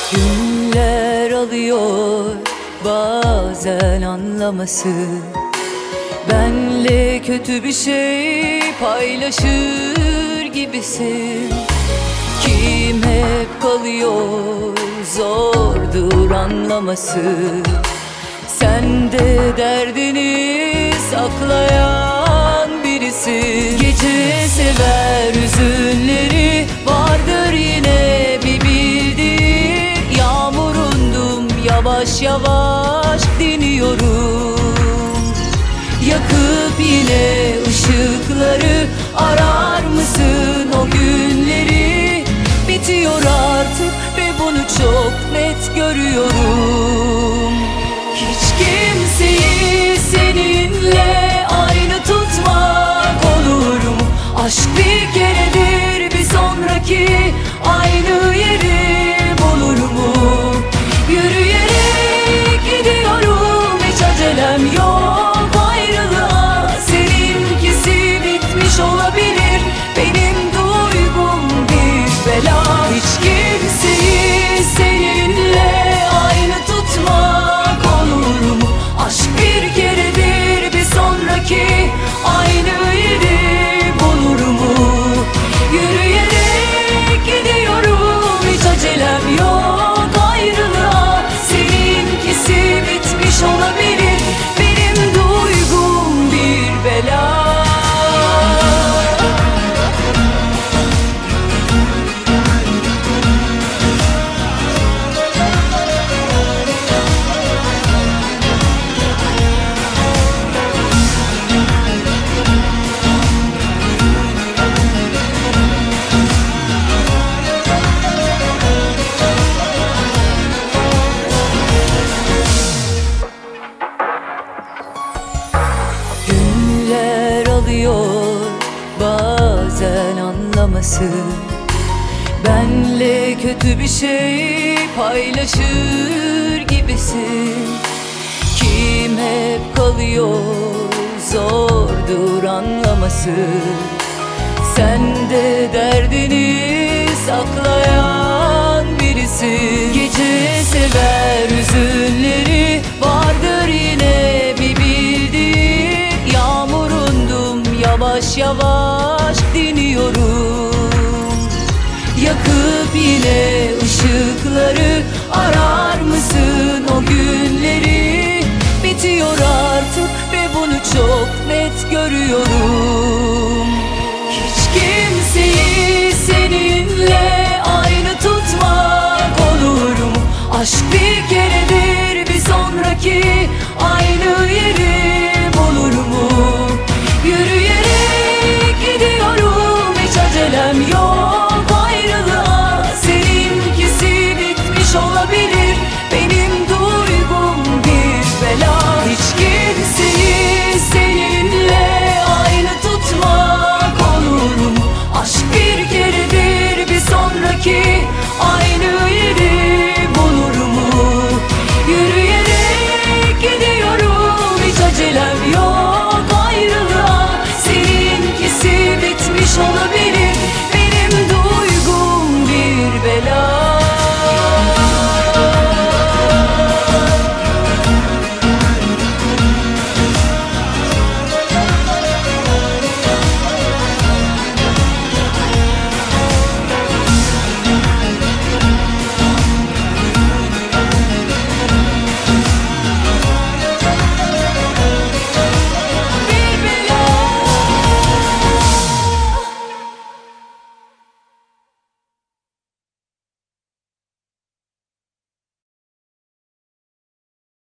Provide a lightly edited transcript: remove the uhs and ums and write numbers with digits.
Günler alıyor bazen anlaması. Benle kötü bir şey paylaşır gibisin. Kim hep kalıyor, zordur anlaması. Sen de derdini saklayan birisin. Gece sever hüzünleri, vardır yine bir bildiği. Yağmurundum, yavaş yavaş diniyorum. Yakıp yine ışıkları, arar mısın o günleri? Bitiyor artık ve bunu çok net görüyorum. Hiç kimseyi seninle aynı tutmak olur mu? Aşk bir keredir, bir sonraki aynı yeri bulur mu? Yürüyerek gidiyorum, hiç acelem yok ayrılığa. Seninkisi bitmiş olabilir, benim duygum bir bela. Hiç kimseyi seninle aynı tutmak olur mu? Aşk bir keredir, bir sonraki aynı yeri bulur mu? Yürüyerek gidiyorum, hiç acelem yok ayrılığa. Seninkisi bitmiş olabilir, benim duygum bir bela. Günler alıyor bazen anlaması. Benle kötü bir şey paylaşır gibisin. Kim hep kalıyor, zordur anlaması. Sen de derdini saklayan